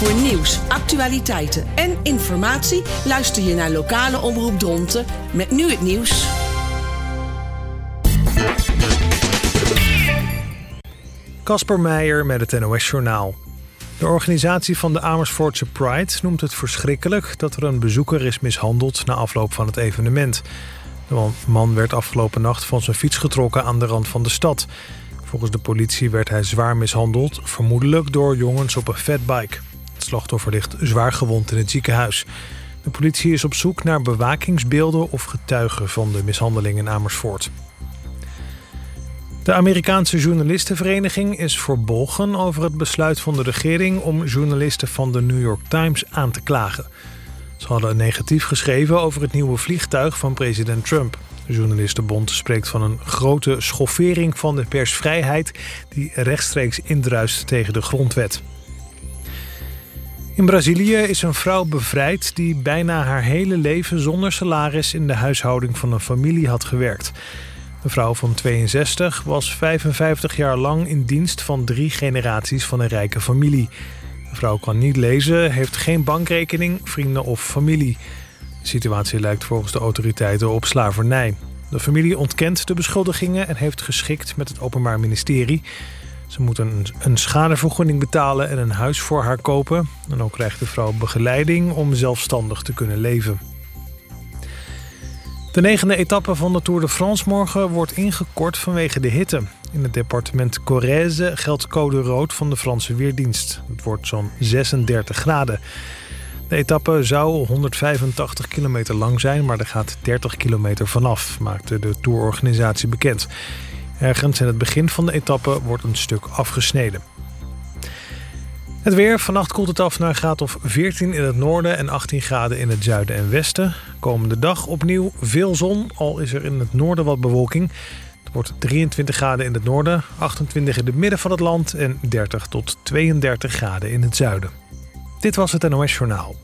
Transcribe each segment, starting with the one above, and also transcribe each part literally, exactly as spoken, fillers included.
Voor nieuws, actualiteiten en informatie luister je naar lokale Omroep Dronten met nu het nieuws. Casper Meijer met het N O S-journaal. De organisatie van de Amersfoortse Pride noemt het verschrikkelijk dat er een bezoeker is mishandeld na afloop van het evenement. De man werd afgelopen nacht van zijn fiets getrokken aan de rand van de stad. Volgens de politie werd hij zwaar mishandeld, vermoedelijk door jongens op een fatbike. Het slachtoffer ligt zwaar gewond in het ziekenhuis. De politie is op zoek naar bewakingsbeelden of getuigen van de mishandeling in Amersfoort. De Amerikaanse journalistenvereniging is verbolgen over het besluit van de regering om journalisten van de New York Times aan te klagen. Ze hadden een negatief geschreven over het nieuwe vliegtuig van president Trump. De journalistenbond spreekt van een grote schoffering van de persvrijheid die rechtstreeks indruist tegen de grondwet. In Brazilië is een vrouw bevrijd die bijna haar hele leven zonder salaris in de huishouding van een familie had gewerkt. De vrouw van tweeënzestig was vijfenvijftig jaar lang in dienst van drie generaties van een rijke familie. De vrouw kan niet lezen, heeft geen bankrekening, vrienden of familie. De situatie lijkt volgens de autoriteiten op slavernij. De familie ontkent de beschuldigingen en heeft geschikt met het Openbaar Ministerie. Ze moeten een, een schadevergoeding betalen en een huis voor haar kopen. En ook krijgt de vrouw begeleiding om zelfstandig te kunnen leven. De negende etappe van de Tour de France morgen wordt ingekort vanwege de hitte. In het departement Corrèze geldt code rood van de Franse Weerdienst. Het wordt zo'n zesendertig graden. De etappe zou honderdvijfentachtig kilometer lang zijn, maar er gaat dertig kilometer vanaf, maakte de tourorganisatie bekend. Ergens in het begin van de etappe wordt een stuk afgesneden. Het weer. Vannacht koelt het af naar een graad of veertien in het noorden en achttien graden in het zuiden en westen. Komende dag opnieuw veel zon, al is er in het noorden wat bewolking. Het wordt drieëntwintig graden in het noorden, achtentwintig in het midden van het land en dertig tot tweeëndertig graden in het zuiden. Dit was het N O S-journaal.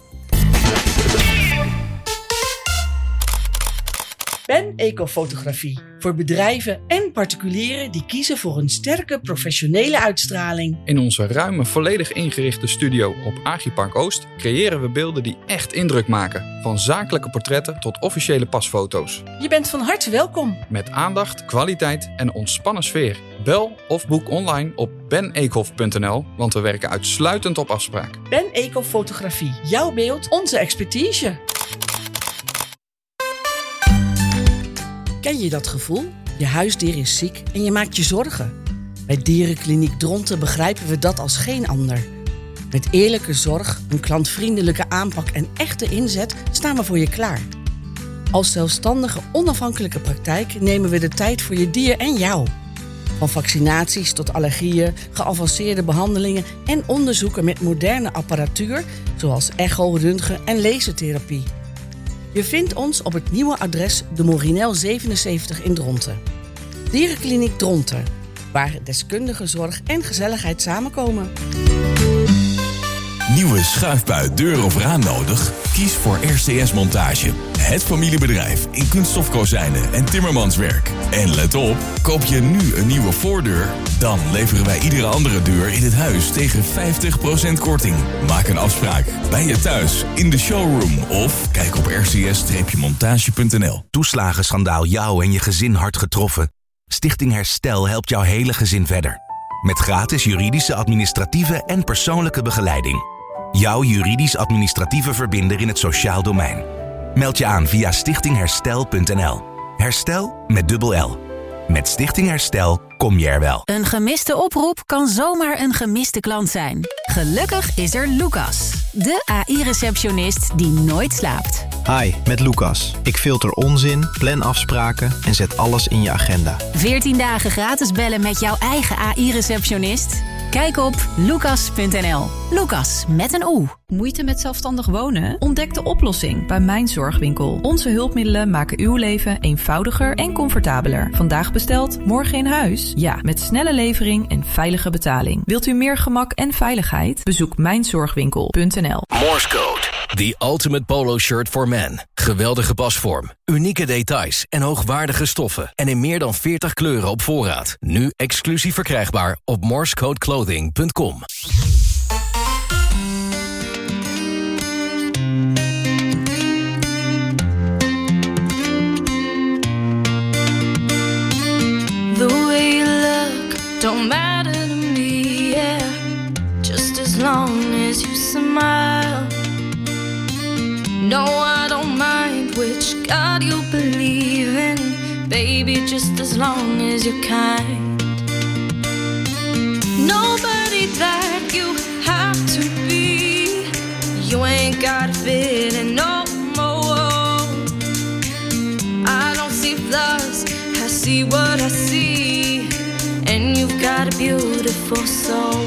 Ben Ecofotografie. Voor bedrijven en particulieren die kiezen voor een sterke professionele uitstraling. In onze ruime, volledig ingerichte studio op Agripark Oost creëren we beelden die echt indruk maken. Van zakelijke portretten tot officiële pasfoto's. Je bent van harte welkom. Met aandacht, kwaliteit en ontspannen sfeer. Bel of boek online op ben ecof punt n l, want we werken uitsluitend op afspraak. Ben Ecofotografie. Jouw beeld, onze expertise. Ken je dat gevoel? Je huisdier is ziek en je maakt je zorgen. Bij Dierenkliniek Dronten begrijpen we dat als geen ander. Met eerlijke zorg, een klantvriendelijke aanpak en echte inzet staan we voor je klaar. Als zelfstandige, onafhankelijke praktijk nemen we de tijd voor je dier en jou. Van vaccinaties tot allergieën, geavanceerde behandelingen en onderzoeken met moderne apparatuur, zoals echo, röntgen en lasertherapie. Je vindt ons op het nieuwe adres de Morinel zevenenzeventig in Dronten. Dierenkliniek Dronten, waar deskundige zorg en gezelligheid samenkomen. Nieuwe schuifbui, deur of raam nodig? Kies voor R C S Montage. Het familiebedrijf in kunststofkozijnen en timmermanswerk. En let op, koop je nu een nieuwe voordeur, dan leveren wij iedere andere deur in het huis tegen vijftig procent korting. Maak een afspraak bij je thuis, in de showroom of kijk op r c s montage punt n l. Toeslagenschandaal jou en je gezin hard getroffen? Stichting Herstel helpt jouw hele gezin verder. Met gratis juridische, administratieve en persoonlijke begeleiding. Jouw juridisch-administratieve verbinder in het sociaal domein. Meld je aan via stichting herstel punt n l. Herstel met dubbel L. Met Stichting Herstel kom je er wel. Een gemiste oproep kan zomaar een gemiste klant zijn. Gelukkig is er Lucas, de A I-receptionist die nooit slaapt. Hi, met Lucas. Ik filter onzin, plan afspraken en zet alles in je agenda. veertien dagen gratis bellen met jouw eigen A I-receptionist? Kijk op lucas punt n l. Lucas met een O. Moeite met zelfstandig wonen? Ontdek de oplossing bij Mijn Zorgwinkel. Onze hulpmiddelen maken uw leven eenvoudiger en comfortabeler. Vandaag besteld, morgen in huis? Ja, met snelle levering en veilige betaling. Wilt u meer gemak en veiligheid? Bezoek mijn zorgwinkel punt n l. Morse Code. The ultimate polo shirt for men. Geweldige pasvorm, unieke details en hoogwaardige stoffen. En in meer dan veertig kleuren op voorraad. Nu exclusief verkrijgbaar op morsecodeclothing punt com. long as you smile. No, I don't mind which God you believe in, baby, just as long as you're kind. Nobody that you have to be, you ain't gotta fit in no more. I don't see flaws, I see what I see, and you've got a beautiful soul.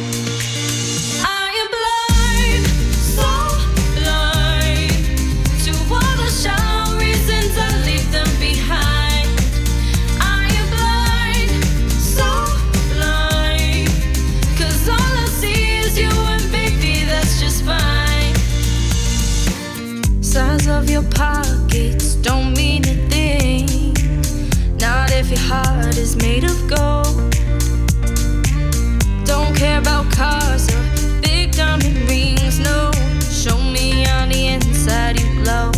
Of your pockets don't mean a thing, not if your heart is made of gold. Don't care about cars or big diamond rings, no. Show me on the inside you glow.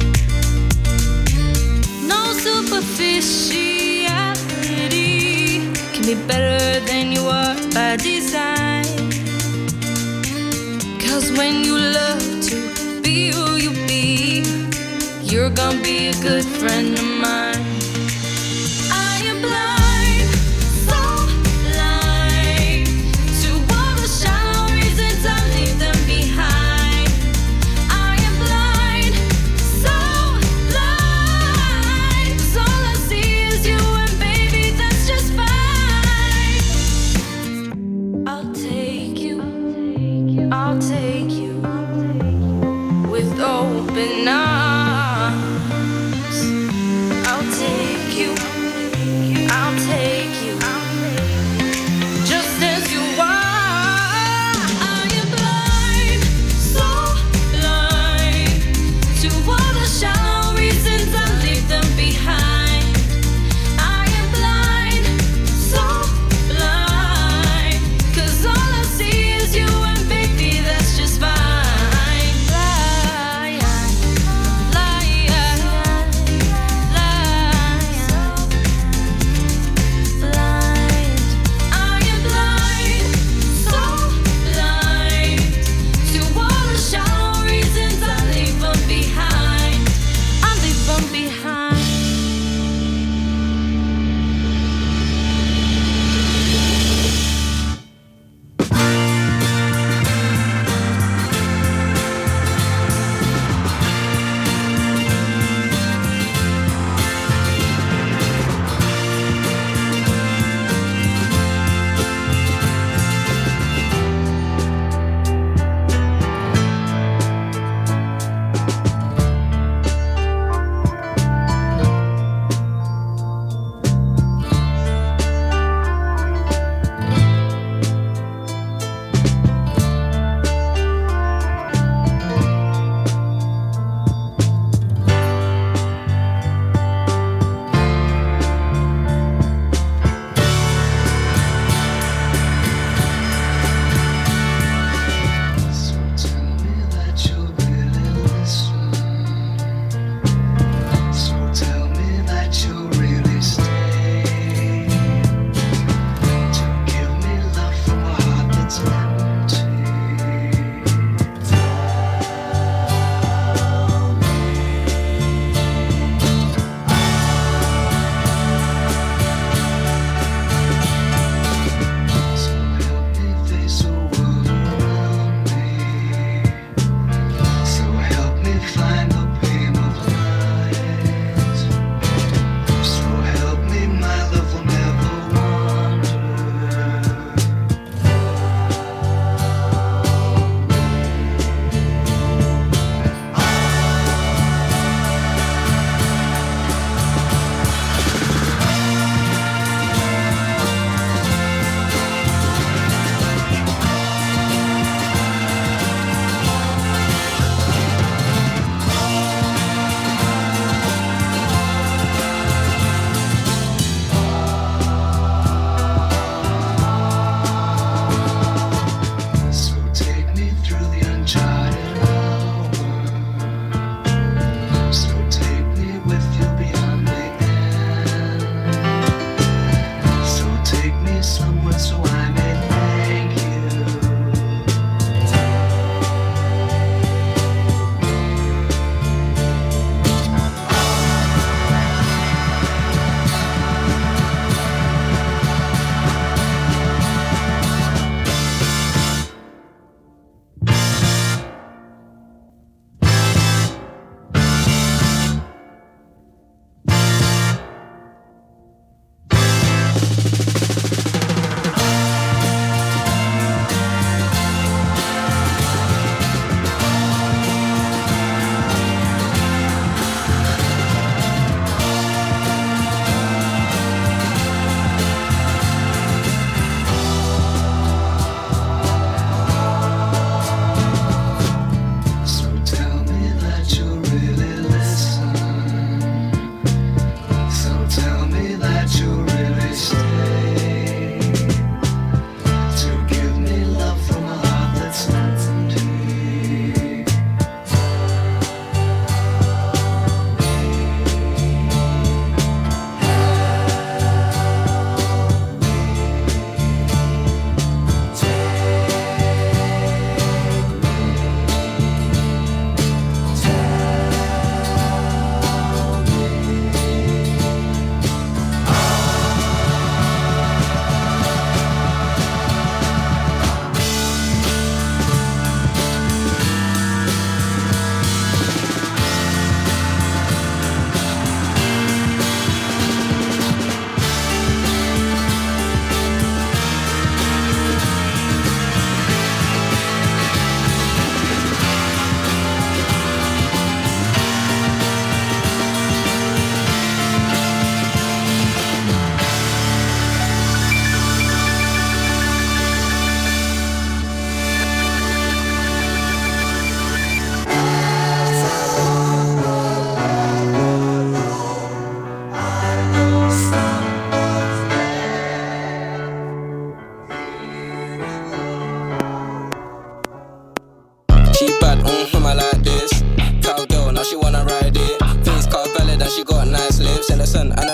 No superficiality can be better than you are by design. Cause when you love to be who you be, you're gonna be a good friend of mine. I am blind, so blind to all the shallow reasons I leave them behind. I am blind, so blind, 'cause all I see is you, and baby, that's just fine. I'll take you, I'll take you with open arms. I'll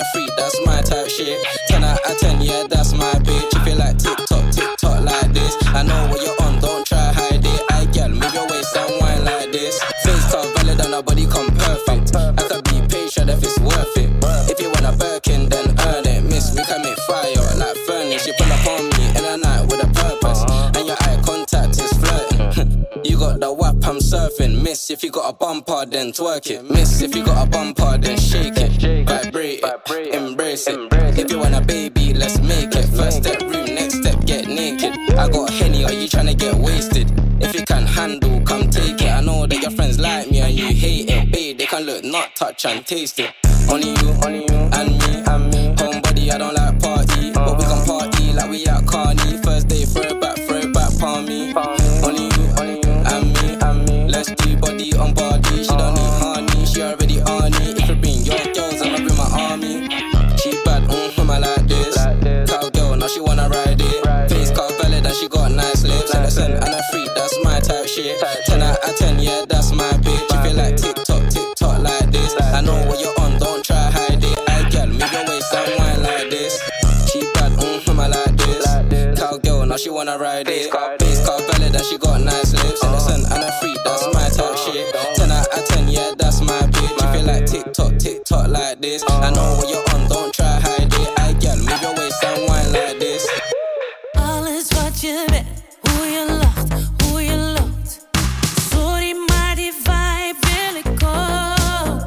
a freak, that's my type shit. ten out of ten, yeah, that's my bitch. If you like TikTok, TikTok like this, I know what you're on, don't try hide it. I get move your waist and wine like this. Face card valid and our body come perfect. I could be patient if it's worth it. If you want a Birkin, then earn it. Miss, we can make fire like furnace. You pull up on me in a night with a purpose, and your eye contact is flirting. You got the wap, I'm surfing. Miss, if you got a bumper, then twerk it. Miss, if you got a bumper, then shake it. Vibrate it, embrace it. If you want a baby, let's make it. First step room, next step get naked. I got Henny, are you tryna get wasted? If you can handle, come take it. I know that your friends like me and you hate it. Babe, they can look, not touch and taste it. Only you, only you, and me, and me. Homebody, I don't like party, but we can party like we at Carney. First day, throw it back, throw it back, palm me. Only you, only you, and me, and me. Let's do body on body. She don't need honey, she already on it. If you bring your girls, I'ma bring my army. She bad, mm, I like this. Cowgirl, now she wanna ride it. Face card valid and she got nice lips. Innocent and a freak, that's my type shit. ten out of ten, yeah, that's my bitch. If you like TikTok, TikTok like this, I know what you're on, don't try hide it. I get move your waist and wine like this. She bad, mm, I like this. Cowgirl, now she wanna ride it. Face card valid and she got nice lips. Innocent and a freak, that's my type shit. ten out of ten, yeah, that's my bitch. If you like TikTok, TikTok like this, I know what you're on, don't try hide it. I get move your waist and wine like this. Alles wat je bent, hoe je lacht, hoe je loopt. Sorry, maar die vibe wil ik ook.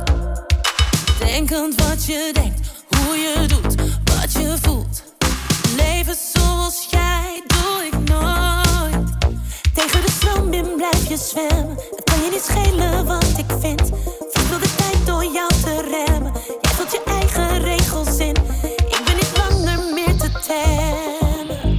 Denkend wat je denkt, hoe je doet, wat je voelt. Leven zoals jij doe ik nooit. Tegen de stroom in blijf je zwemmen. Het kan je niet schelen wat ik vind. Vul de tijd door jou te remmen. Jij vult je eigen regels in. Ik ben niet langer meer te temmen.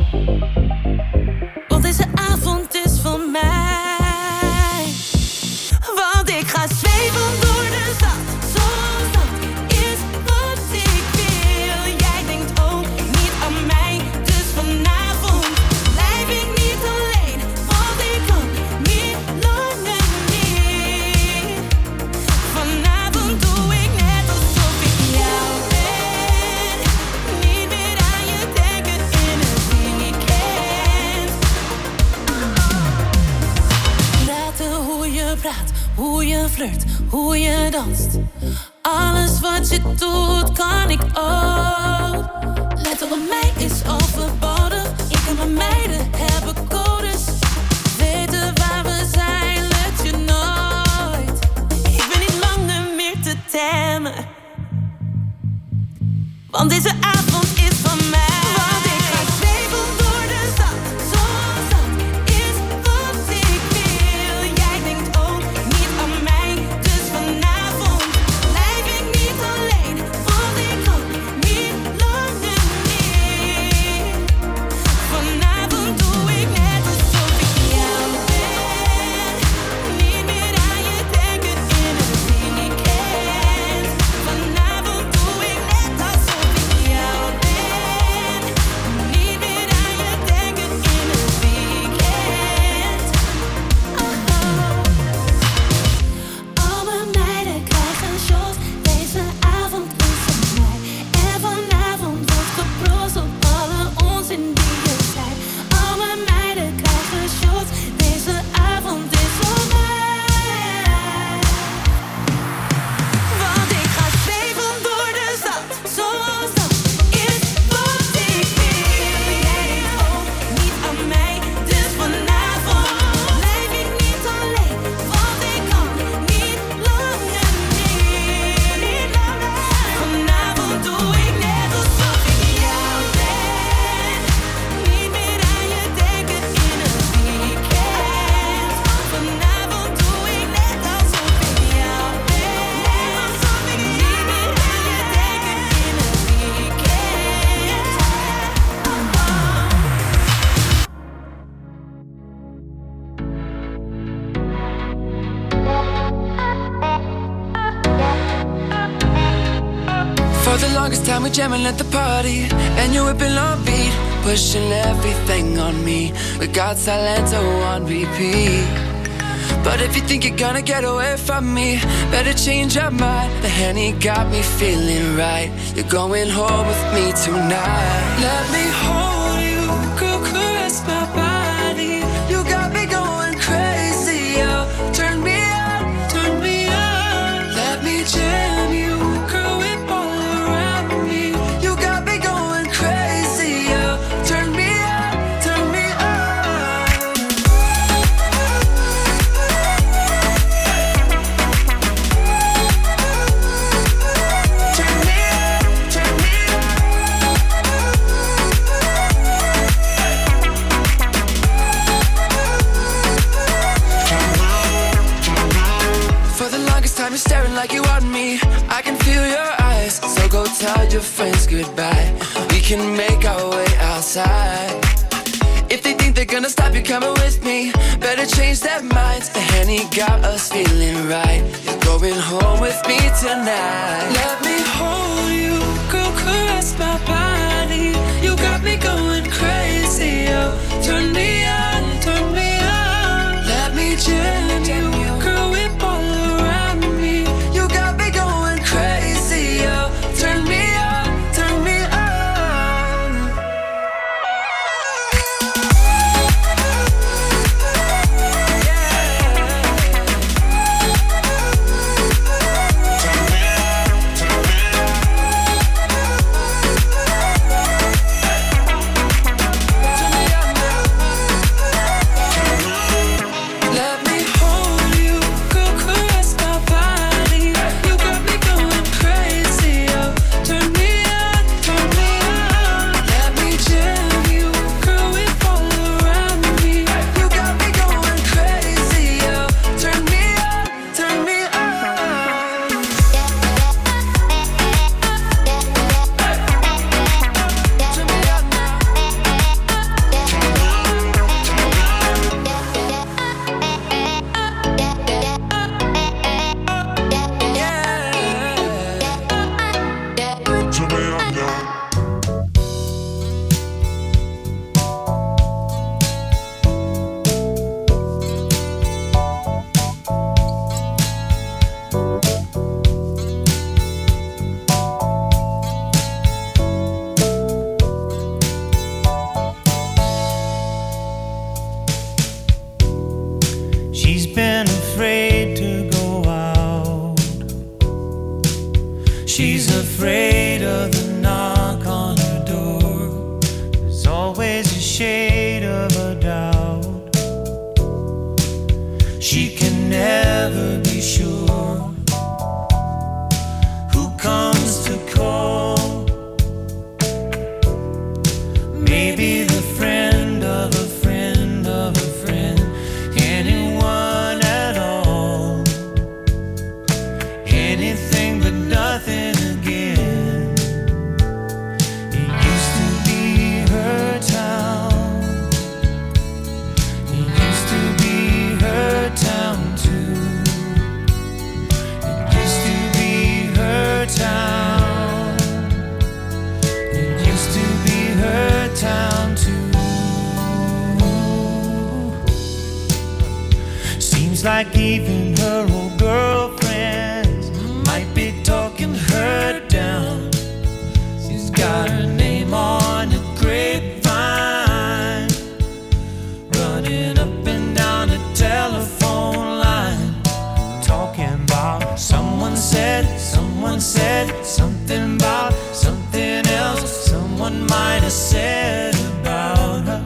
Want deze avond is van mij. Want ik ga zweven door de stad. Zoals dat is wat ik wil. Jij denkt ook niet aan mij. Dus vanavond blijf ik niet alleen. Want ik kan niet langer meer. Vanavond doe ik net alsof ik jou ben. Niet meer aan je denken in het weekend. Praten hoe je praat, hoe je flirt, hoe je danst. Alles wat je doet kan ik ook. Letten op mij is overbodig. Ik en mijn meiden hebben codes. Weten waar we zijn, lukt je nooit. Ik ben niet langer meer te temmen. Want deze avond is van mij. Want ik ga zweven door de stad. Zoals dat is wat ik wil. Jij denkt ook niet aan mij. Dus vanavond blijf ik niet alleen. Want ik kan niet langer meer. Vanavond doe ik net alsof ik jou ben. Niet meer aan je denken in het weekend. Vanavond doe ik net alsof ik jou ben. Niet meer aan je denken in het weekend. Al mijn meiden krijgen shows. Deze avond is van mij. En vanavond wordt geprost op alle onzin die je zei. Al mijn meiden krijgen shows. Deze avond is van mij. Want ik ga zweven door de stad. Zoals dat is wat ik wil. Jij denkt ook niet aan mij. Dus vanavond blijf ik niet alleen. Want ik kan niet langer meer. Vanavond doe ik net alsof ik jou ben. Niet meer aan je denken in het weekend. Vanavond doe ik net alsof ik jou ben. Alsof ik niet meer aan je denken in het weekend. For the longest time we jamming at the party, and you whipping on beat, pushing everything on me. We got Silento on repeat. But if you think you're gonna get away from me, better change your mind. The Henny got me feeling right. You're going home with me tonight. Let me hold you, girl, caress my body. You got me going crazy, yo. Turn me on, turn me on. Let me jam you, girl, whip all around me. You got me going crazy, yo. Turn me on, turn me on. Turn me on, turn me For the longest time you're staring like you want me. I can feel your eyes, so go tell your friends goodbye. We can make our way outside. If they think they're gonna stop you coming with me, better change their minds. The Henny got us feeling right. You're going home with me tonight. Let me hold you, girl, caress my body. You got me going crazy, yo. Turn me on, turn me on. Let me jam you, girl, whip all around me. You got me going crazy, yo. Turn me on, turn me on. Let me hold you, girl, caress my body. You got me going crazy, yo. Turn me on, turn me on. Let me jam you, girl, whip all around me. You got me going crazy, yo. Turn me on, turn me on. Turn me on now. She's been afraid to go out. She's afraid of the knock on her door. There's always a shade of a doubt. She can never be sure who comes to call. Maybe the friend of a friend of a friend. Anyone at all. Anything but nothing again. It used to be her town. It used to be her town too. It used to be her town. It used to be her town too. Seems like even her old girlfriends might be talking her down. She's got her name on a grapevine, running up and down the telephone line, talking about someone said, someone said something about something else someone might have said about her.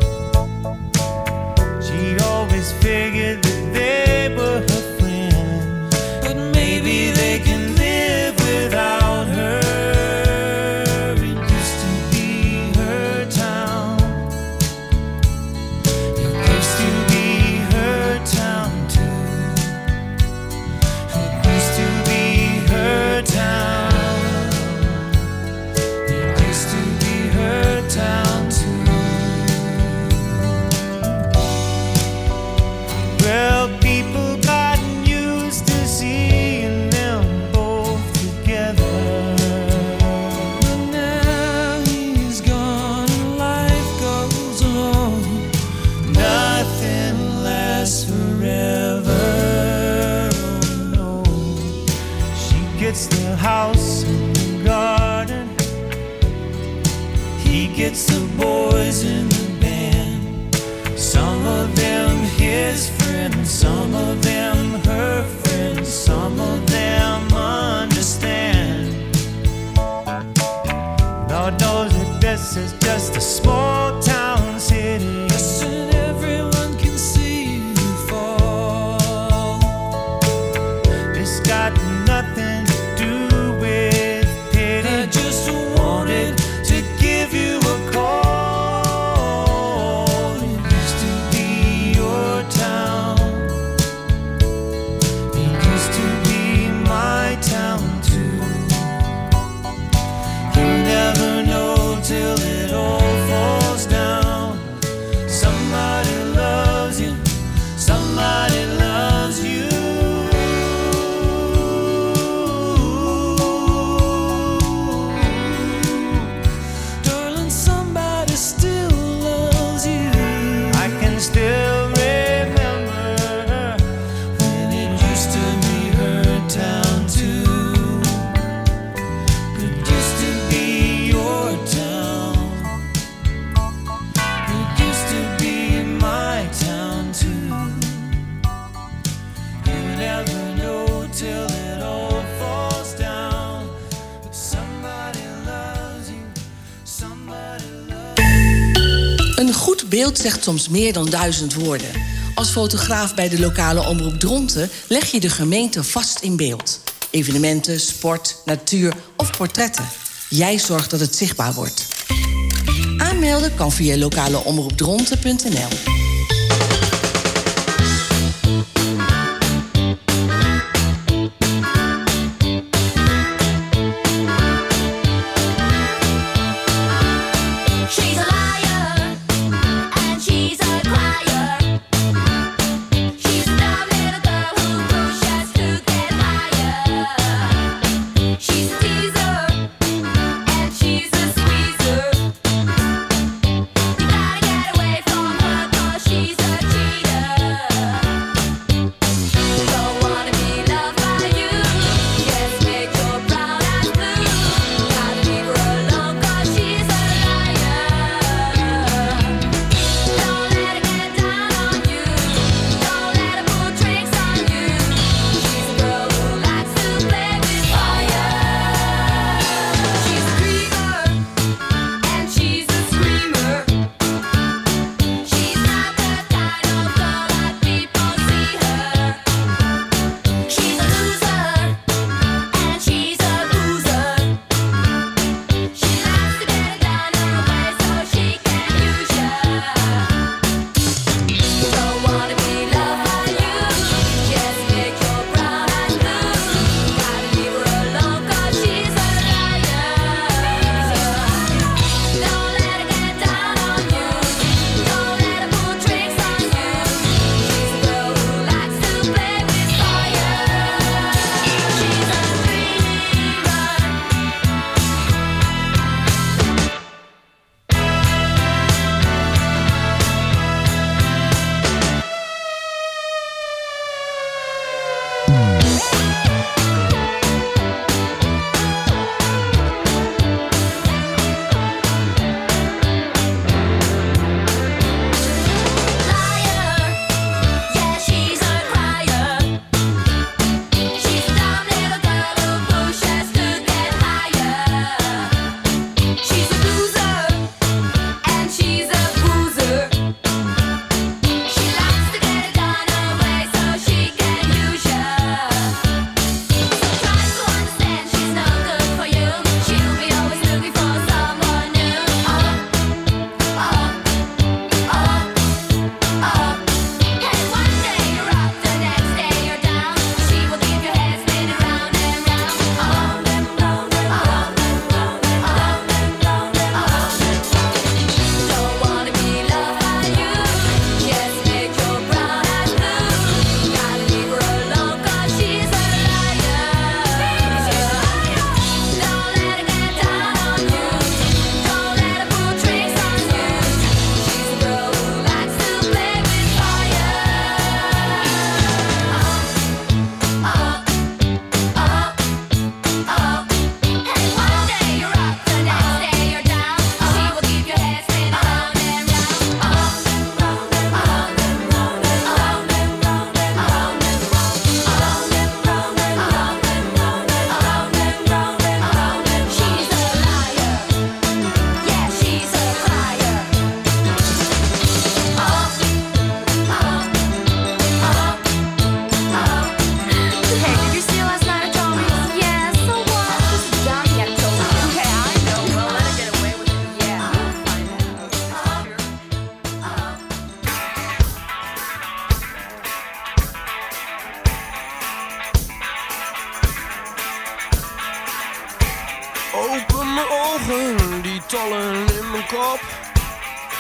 She'd always figured that they were her friends, but maybe they can live without her. It used to be her town. It used to be her town too. It used to be her town. It used to be her town too. Well, it's the boys in the band. Some of them his friends, some of them her friends, some of them understand. Lord knows that this is just a small town city. Listen, everyone can see you fall. It's got nothing to do with pity. I just wanted to give you a call. It used to be your town. It used to be my town too. You never know till it all falls down. Somebody loves you, somebody loves you. Darling, somebody still loves you. I can still remember when it used to be her town too. It used to be your town. It used to be my town too. You never know till it all falls down. But somebody loves you, somebody loves you. Een goed beeld zegt soms meer dan duizend woorden. Als fotograaf bij de lokale omroep Dronten leg je de gemeente vast in beeld. Evenementen, sport, natuur of portretten. Jij zorgt dat het zichtbaar wordt. Aanmelden kan via lokaleomroepdronten punt n l. She's a liar, and she's a crier. She's a dumb little girl who pushes to get higher. She's a teaser, and she's a squeezer. You gotta get away from her 'cause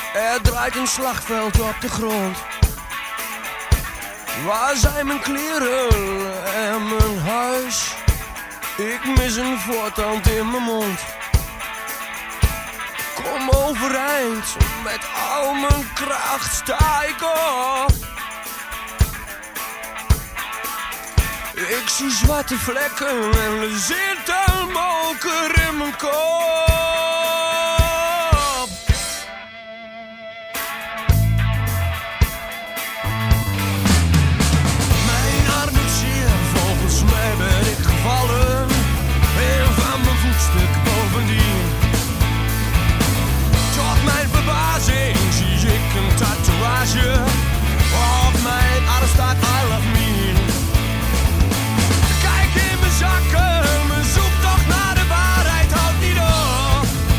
Er draait een slagveld op de grond. Waar zijn mijn kleren en mijn huis? Ik mis een voortand in mijn mond. Kom overeind, met al mijn kracht sta ik op. Ik zie zwarte vlekken en er zit een moker in mijn kop. Mijn arm doet zeer, volgens mij ben ik gevallen. En van mijn voetstuk bovendien. Tot mijn verbazing zie ik een tatoeage. Op mijn arm staat I love me. Kijk in mijn zakken, mijn zoektocht naar de waarheid houdt niet op.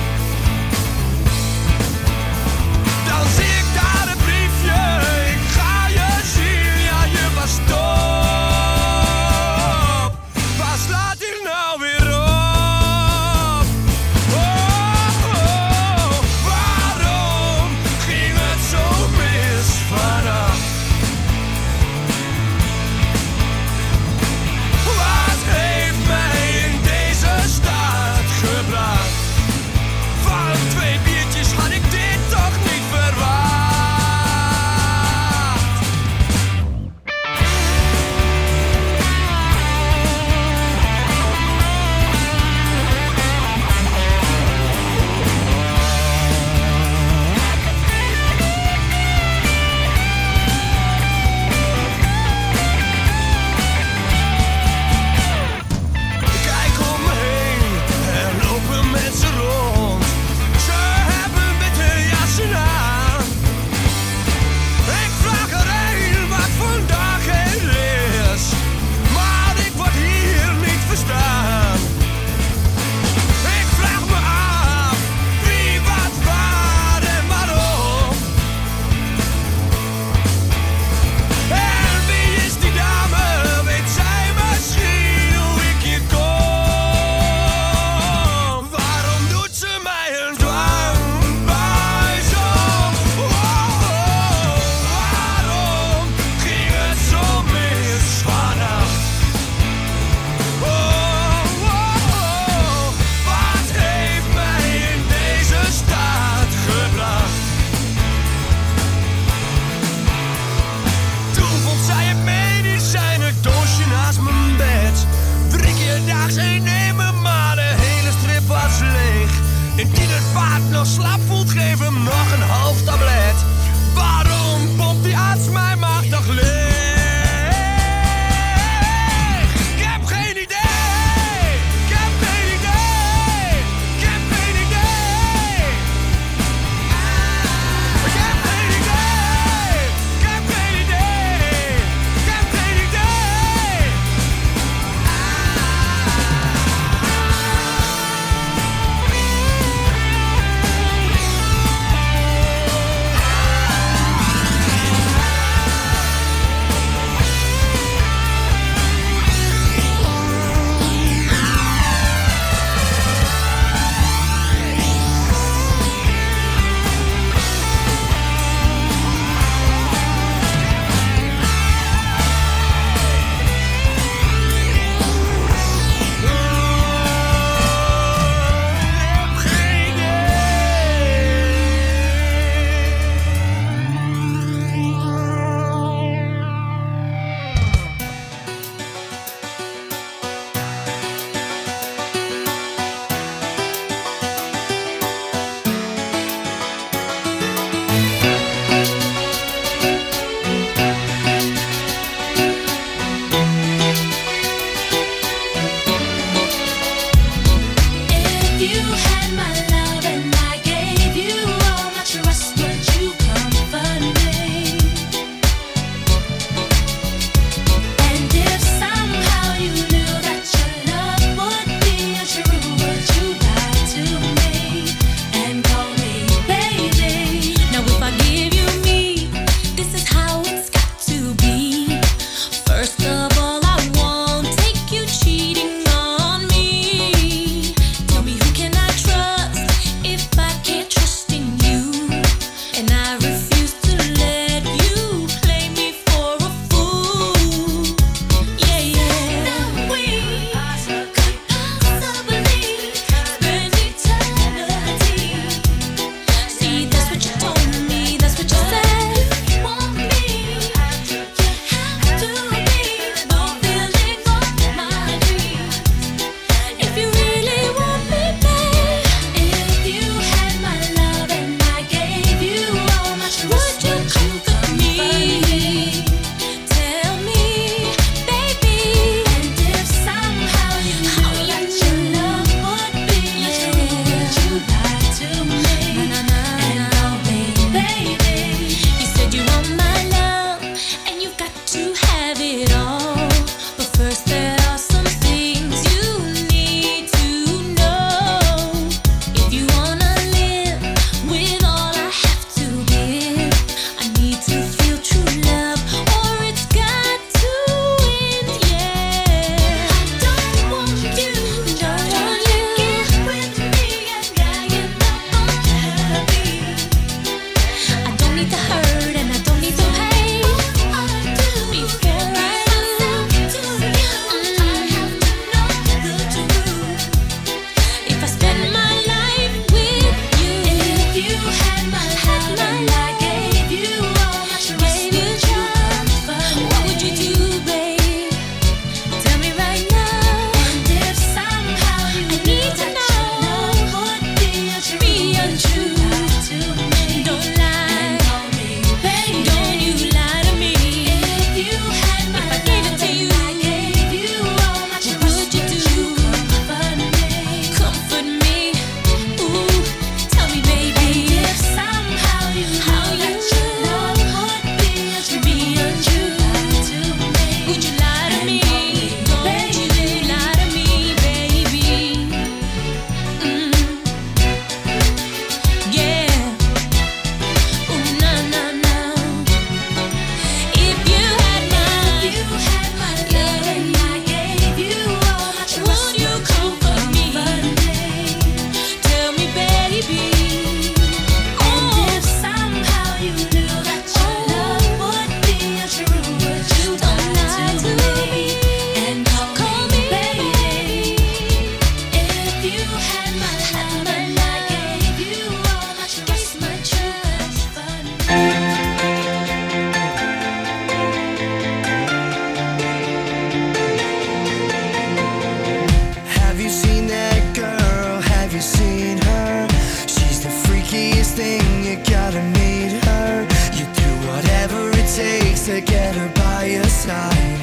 takes to get her by your side.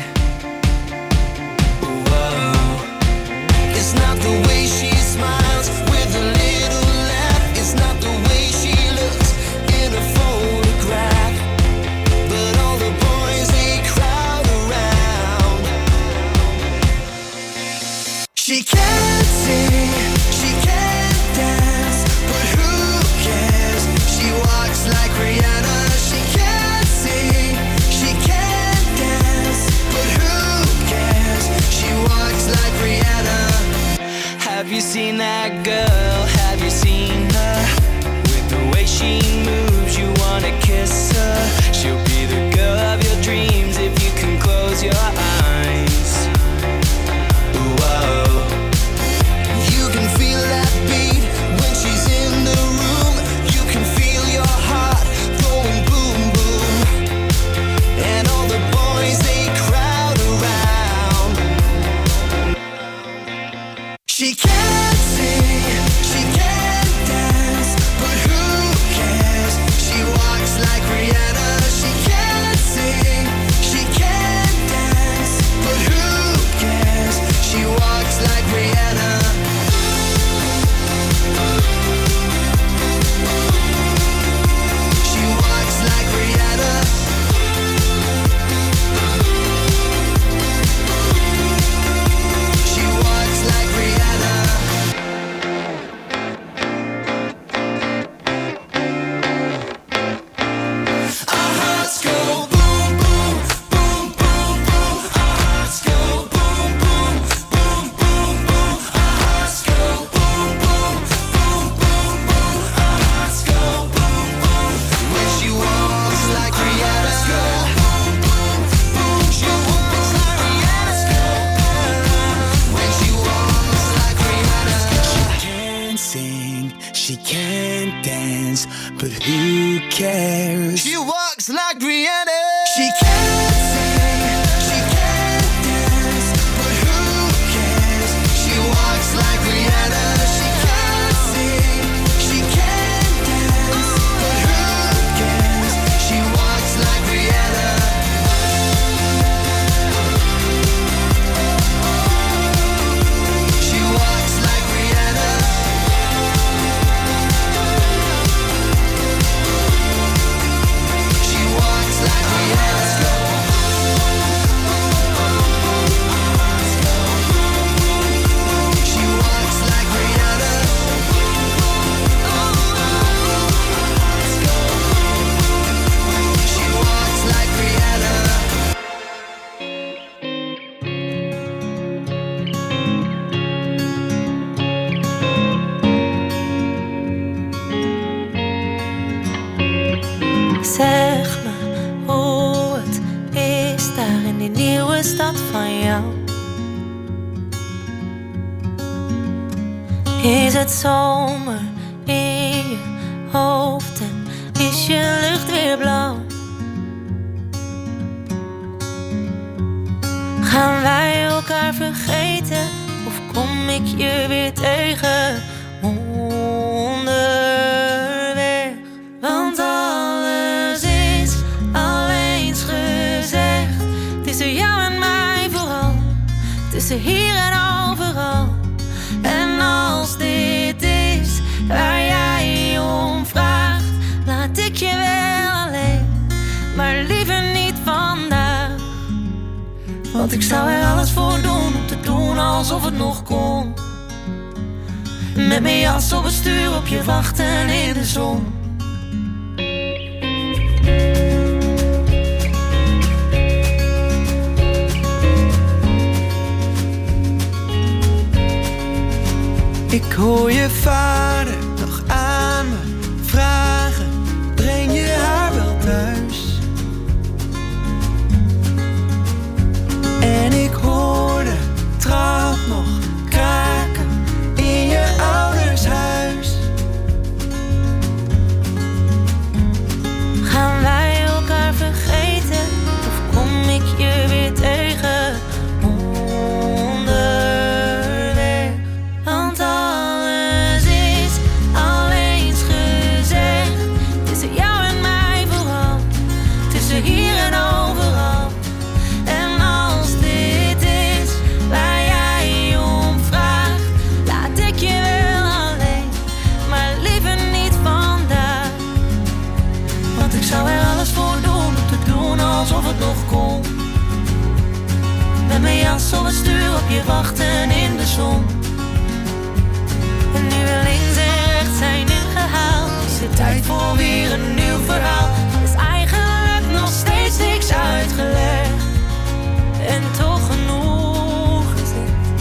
Whoa. It's not the way she smiles with a little laugh. It's not the way she looks in a photograph. But all the boys, they crowd around. She can't sing, she can't dance, but who cares? She walks like Rihanna. She can't sing, she can't dance, but who cares? She walks like Rihanna. Have you seen that girl? Have you seen her? With the way she moves, you wanna kiss her. She'll be the girl of your dreams if you can close your eyes. Whoa. You can feel that beat when she's in the room. You can feel your heart going boom, boom. And all the boys, they crowd around. She can't sing, she can't dance, but who cares? She walks like Rihanna. She can't sing, she can't dance, but who cares? She walks like Rihanna. She walks like Rihanna. She walks like Rihanna. Our hearts go boom, boom, boom, boom, boom. Our hearts go boom, boom, boom, boom, boom. Our hearts go boom, boom, boom, boom, boom. Our hearts go boom, boom. When she walks like Rihanna. Boom, boom, boom. She walks like Rihanna. When she walks like Rihanna. She can't sing, she can't dance, but who cares? She walks like Rihanna. She can't sing, she can't dance, but who cares? She walks like Rihanna. She can't sing, she can't dance, but who cares? She walks like Rihanna. She walks like Rihanna. She walks like Rihanna. She walks like Rihanna. She walks like Rihanna. Zeg me hoe het is daar in die nieuwe stad van jou. Is het zomer in je hoofd en is je lucht weer blauw? Gaan wij elkaar vergeten of kom ik je weer tegen onderweg? Want alles is al eens gezegd. Tussen jou en mij vooral, tussen hier en overal. En als dit is waar jij om vraagt, laat ik je wel alleen, maar liever niet vandaag. Want ik zou er alles voor doen om te doen alsof het nog kon. Met mijn jas op het stuur op je wachten in de zon. Ik hoor je vader nog aan me vragen, breng je haar wel thuis? En ik hoor de trap nog kraken in je ouders huis. Gaan wij elkaar vergeten of kom ik je weer tegen onderweg? Want alles is jas op het stuur op je wachten in de zon. En nu we links en rechts zijn ingehaald, is het tijd voor weer een nieuw verhaal. Er is eigenlijk nog steeds niks uitgelegd en toch genoeg gezegd.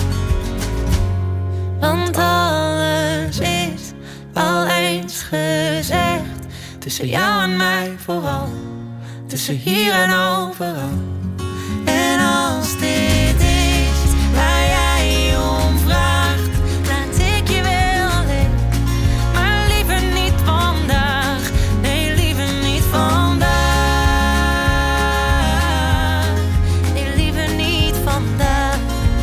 Want alles is al eens gezegd. Tussen jou en mij vooral, tussen hier en overal. En als dit is waar jij om vraagt, laat ik je wel alleen. Maar liever niet vandaag, nee liever niet vandaag. Nee liever niet vandaag.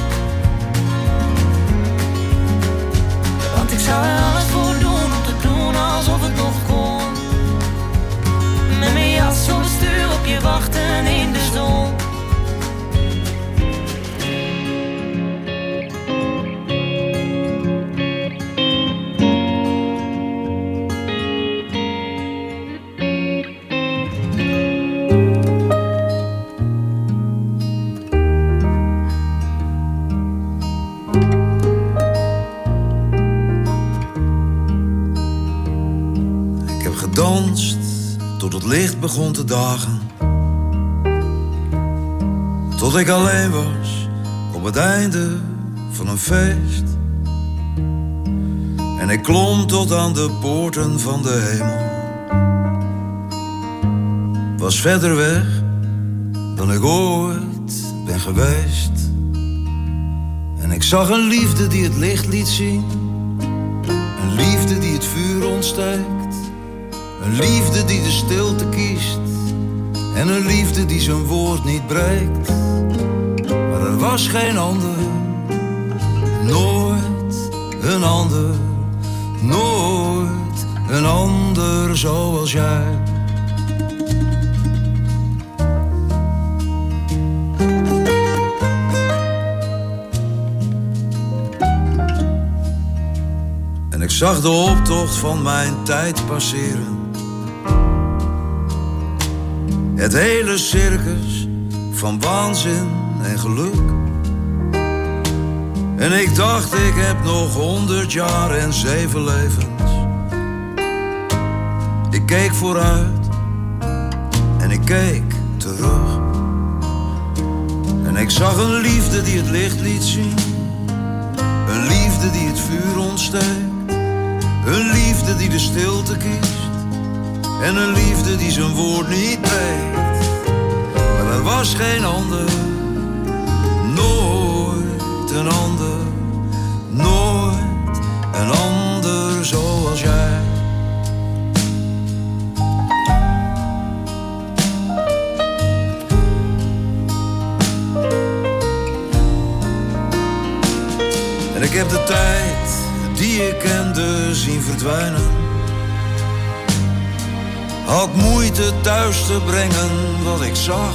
Want ik zou er alles voor doen om te doen alsof het nog kon. Met mijn jas op het stuur op je wachten in de zon. Ik heb gedanst tot het licht begon te dagen, tot ik alleen was op het einde van een feest. En ik klom tot aan de poorten van de hemel, was verder weg dan ik ooit ben geweest. En ik zag een liefde die het licht liet zien, een liefde die het vuur ontsteekt. Een liefde die de stilte kiest en een liefde die zijn woord niet breekt. Maar er was geen ander, nooit een ander, nooit een ander zoals jij. En ik zag de optocht van mijn tijd passeren, het hele circus van waanzin en geluk. En ik dacht, ik heb nog honderd jaar en zeven levens. Ik keek vooruit en ik keek terug. En ik zag een liefde die het licht liet zien, een liefde die het vuur ontsteekt, een liefde die de stilte kiest en een liefde die zijn woord niet breekt. Maar er was geen ander, nooit een ander, nooit een ander zoals jij. En ik heb de tijd die ik kende zien verdwijnen, had moeite thuis te brengen wat ik zag.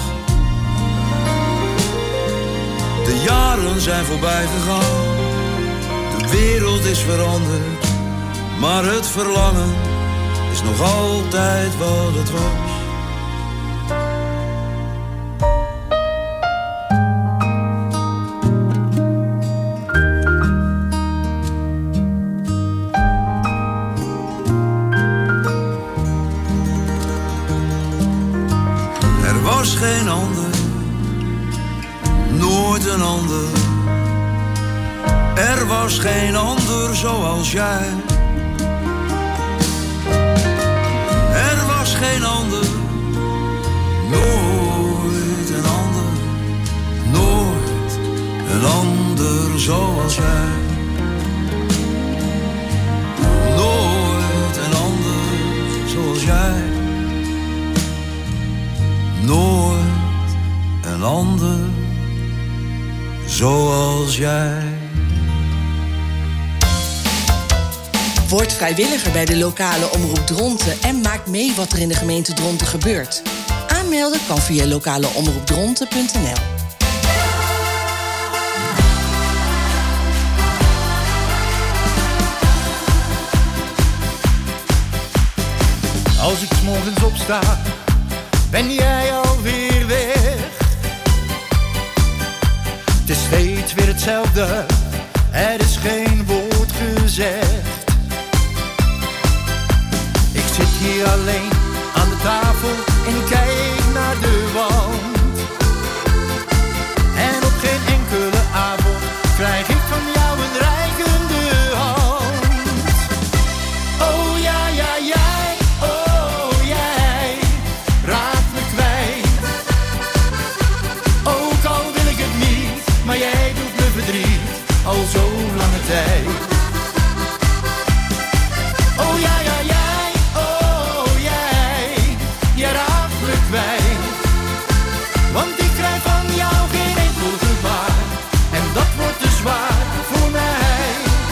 De jaren zijn voorbij gegaan, de wereld is veranderd, maar het verlangen is nog altijd wat het was. Geen ander, nooit een ander. Er was geen ander zoals jij. Er was geen ander, nooit een ander, nooit een ander zoals jij. Nooit een ander zoals jij. Nooit een ander zoals jij. Word vrijwilliger bij de lokale omroep Dronten en maak mee wat er in de gemeente Dronten gebeurt. Aanmelden kan via lokaleomroepdronten punt n l. Als ik 's morgens opsta, ben jij alweer weg. Het is steeds weer hetzelfde, er is geen woord gezegd. Ik zit hier alleen aan de tafel en ik kijk naar de wand. En op geen enkele avond krijg ik van jou een reikende hand. Oh ja, ja, jij, oh jij, raakt me kwijt. Ook al wil ik het niet, maar jij doet me verdriet, al zo lange tijd. Oh ja, ja, jij, oh jij, jij raakt me kwijt. Want ik krijg van jou geen enkel gebaar, en dat wordt te zwaar voor mij.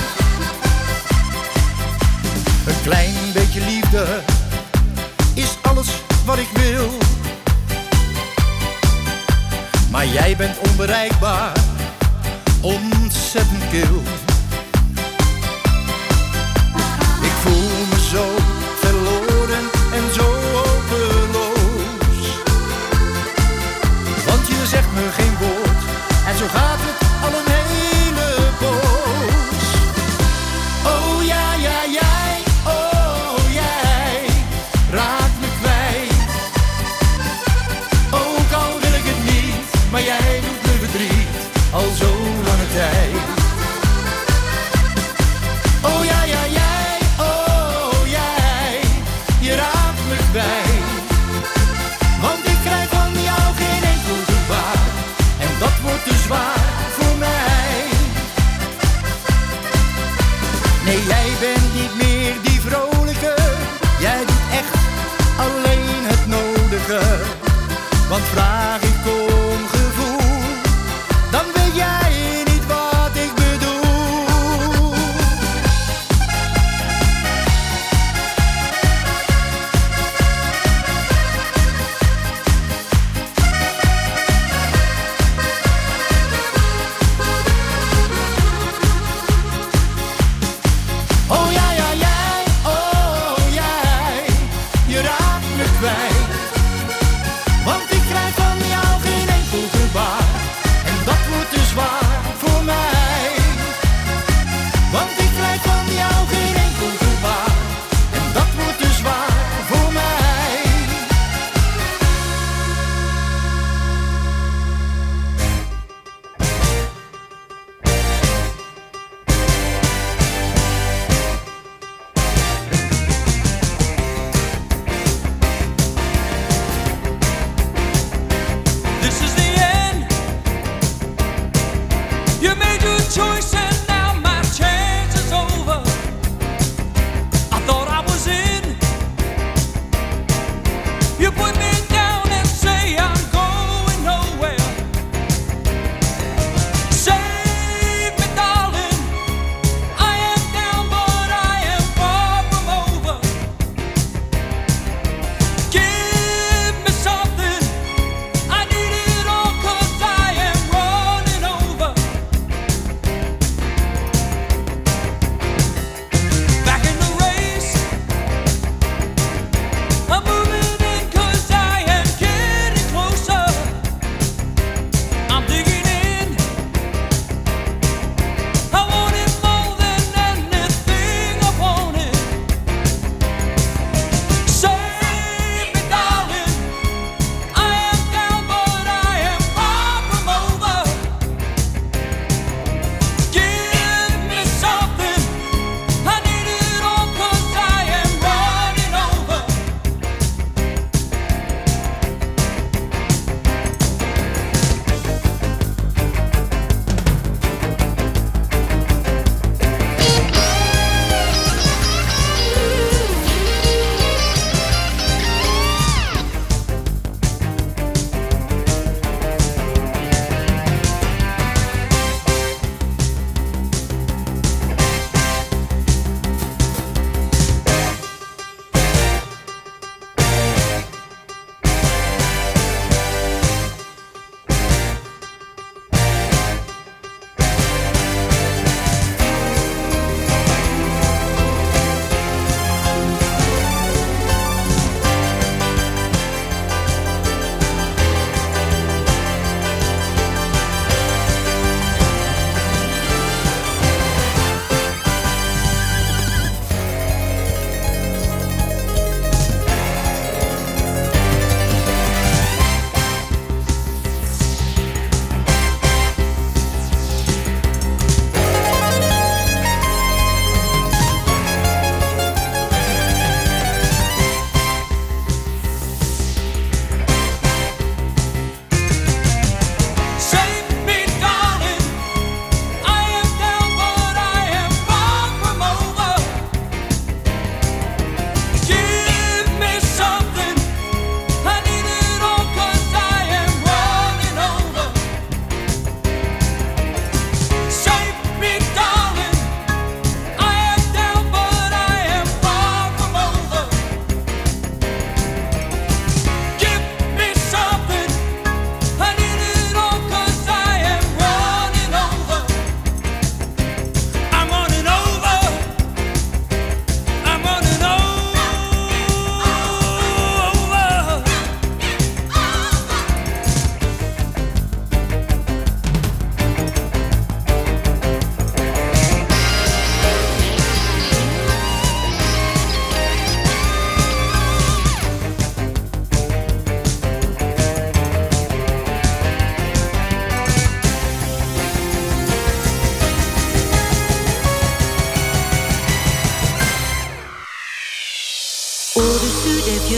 Een klein beetje liefde is alles wat ik wil. Maar jij bent onbereikbaar, ontzettend kil. Ik voel me zo verloren en zo hopeloos. Want je zegt me geen woord en zo gaat het al een hele poos. Oh ja, ja, jij, oh jij, raakt me kwijt. Ook al wil ik het niet, maar jij doet me verdriet, al zo lange tijd. Oh ja, ja, jij, oh jij, je raakt me kwijt. Want ik krijg van jou geen enkel gebaar, en dat wordt te zwaar voor mij. Nee, jij bent niet meer die vrolijke, jij doet echt alleen het nodige. Want vraag ik om gevoel, dan weet jij niet wat ik bedoel. Oh ja, ja, jij, oh jij, je raakt me kwijt. Want ik krijg van jou geen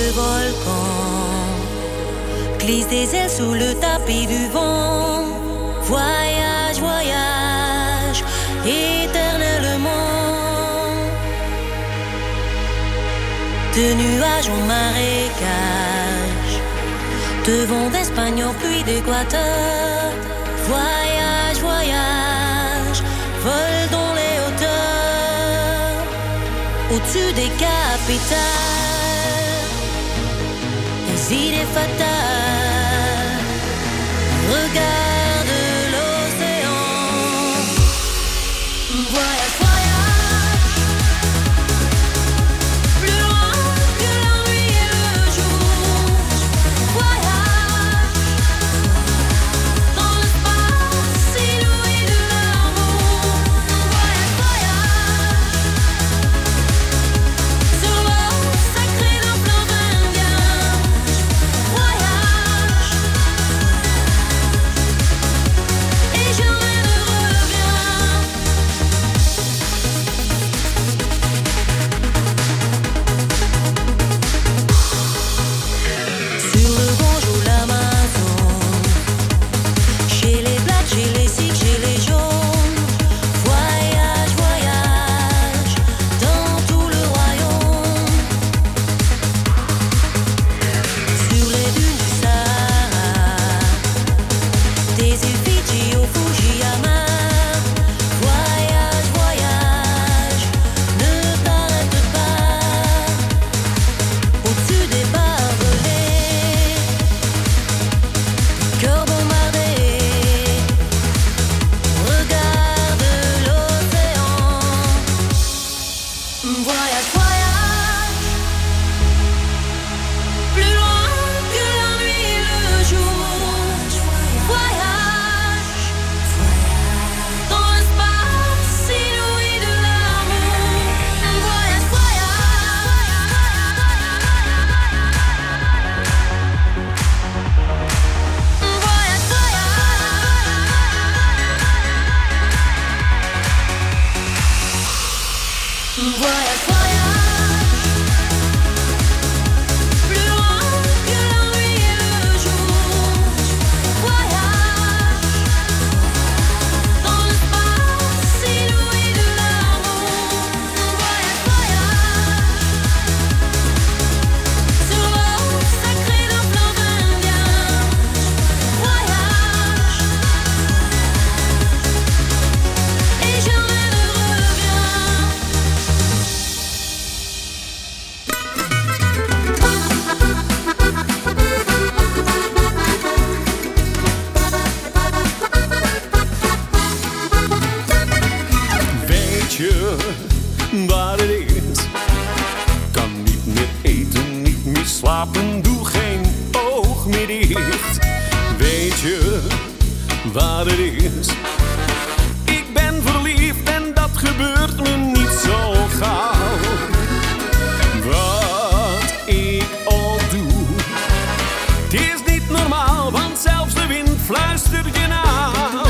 volcan, glisse des ailes sous le tapis du vent. Voyage, voyage, éternellement. De nuages en marécage, de vent d'Espagne en pluie d'Équateur. Voyage, voyage, vol dans les hauteurs, au-dessus des capitales, les idées fatales. Regarde l'océan. Voyage, voyage, plus loin que la nuit et le jour. Voyage dans l'espace inouï de l'amour. Voyage, voyage sur l'eau sacrée d'un fleuve indien. Voyage et jamais ne reviens. Sur le Gange ou l'Amazone, chez les Blacks, chez les Sikhs, chez les jaunes. Voyage, voyage dans tout le royaume. Sur les dunes du Sahara, des îles Fidji au Fujiyama. Voyage, voyage, ne t'arrête pas. Au-dessus des barbelés, cœur bombardé. Regarde l'océan. Voyage, voyage, plus loin que la nuit et le jour. Voyage dans l'espace inouï de l'amour. Voyage, voyage, voyage, voyage, voyage, plus loin que la nuit et le jour. Voyage dans l'espace inouï de l'amour. Voyage, voyage sur l'eau sacrée d'un fleuve indien. Voyage et jamais ne reviens. Weet je waar het is? Kan niet meer eten, niet meer slapen, doe geen oog meer dicht. Weet je waar het is? Ik ben verliefd en dat gebeurt me niet zo gauw. Wat ik ook doe, het is niet normaal, want zelfs de wind fluistert je naam.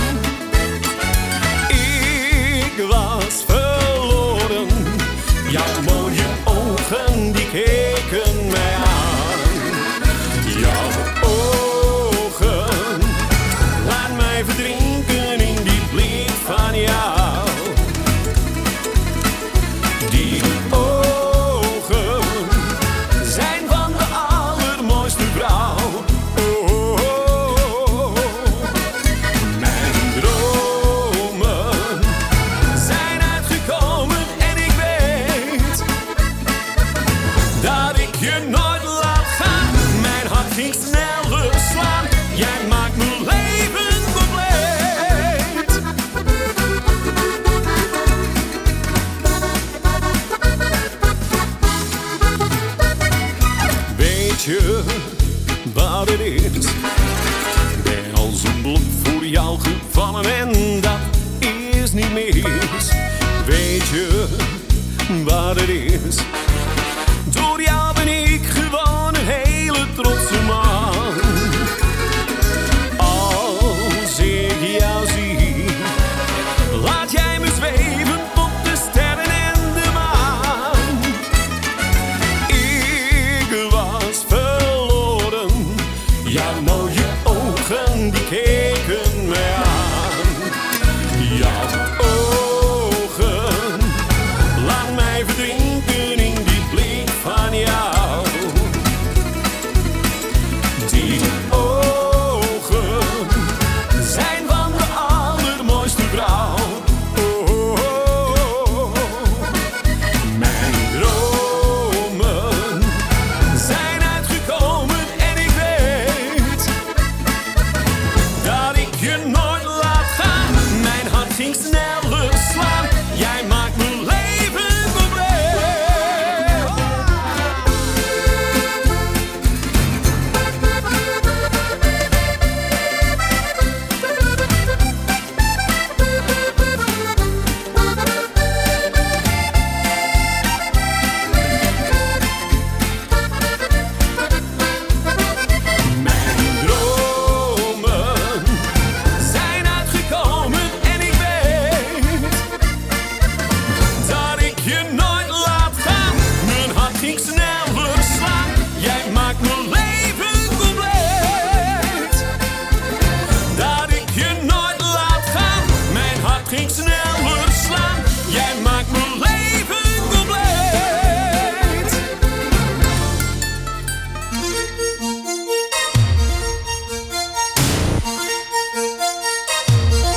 Ik was verloren, jouw mooie ogen die keken mij aan. Jouw ogen, laat mij verdrinken in die blik van jou. je nooit laat gaan. Mijn hart ging snel.